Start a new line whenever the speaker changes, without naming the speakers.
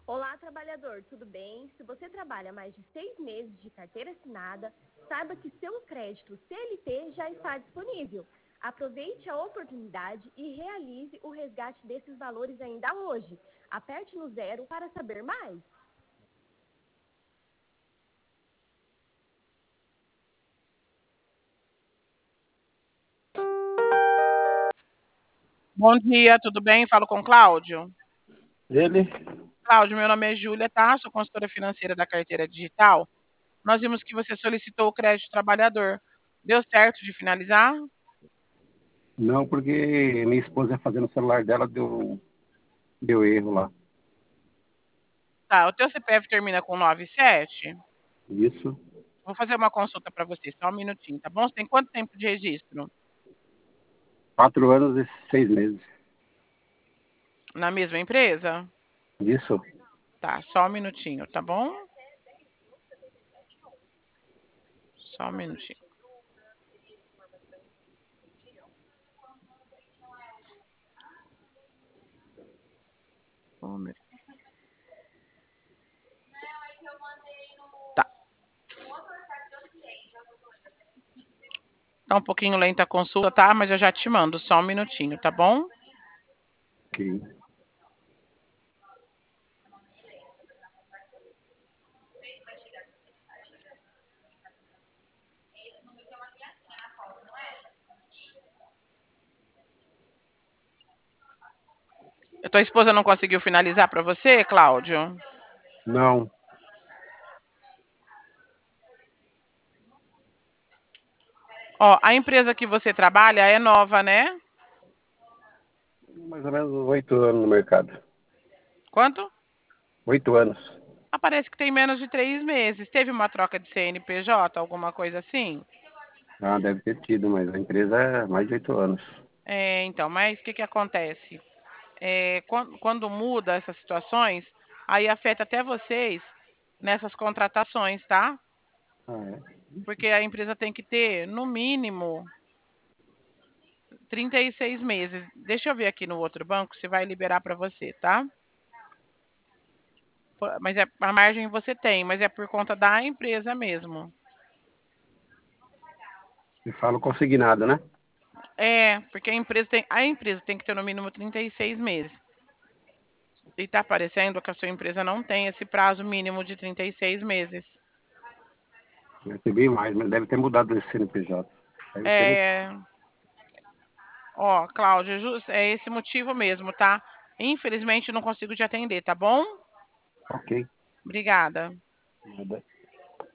Olá, trabalhador, tudo bem? Se você trabalha mais de 6 meses de carteira assinada, saiba que seu crédito CLT já está disponível. Aproveite a oportunidade e realize o resgate desses valores ainda hoje. Aperte no 0 para saber mais.
Bom dia, tudo bem? Falo com o Cláudio.
Ele?
Cláudio, meu nome é Júlia, tá? Sou consultora financeira da carteira digital. Nós vimos que você solicitou o crédito trabalhador. Deu certo de finalizar?
Não, porque minha esposa ia fazer no celular dela, deu erro lá.
Tá, o teu CPF termina com 97?
Isso,
Vou fazer uma consulta para você, só um minutinho, tá bom? Você tem quanto tempo de registro?
4 anos e 6 meses.
Na mesma empresa?
Isso,
Tá, só um minutinho, tá bom? Só um minutinho. Tá. Tá um pouquinho lenta a consulta, tá? Mas eu já te mando, só um minutinho, tá bom?
ok.
A tua esposa não conseguiu finalizar para você, Cláudio?
Não,
Ó, a empresa que você trabalha é nova, né?
mais ou menos 8 anos no mercado.
Quanto?
8 anos.
Ah, parece que tem menos de 3 meses. Teve uma troca de CNPJ, alguma coisa assim?
Ah, deve ter tido, mas a empresa é mais de 8 anos.
Então, mas o que acontece? Quando muda essas situações, aí afeta até vocês nessas contratações, tá?
Ah, é?
Porque a empresa tem que ter, no mínimo, 36 meses. Deixa eu ver aqui no outro banco se vai liberar para você, tá? Mas a margem você tem, mas é por conta da empresa mesmo.
Eu falo consignado, né?
Porque a empresa tem que ter no mínimo 36 meses. E está aparecendo que a sua empresa não tem esse prazo mínimo de 36 meses.
Deve ter bem mais, mas deve ter mudado esse CNPJ. Deve ter,
É, ó, Cláudia, é esse motivo mesmo, tá? Infelizmente não consigo te atender, tá bom?
ok.
Obrigada.
Nada.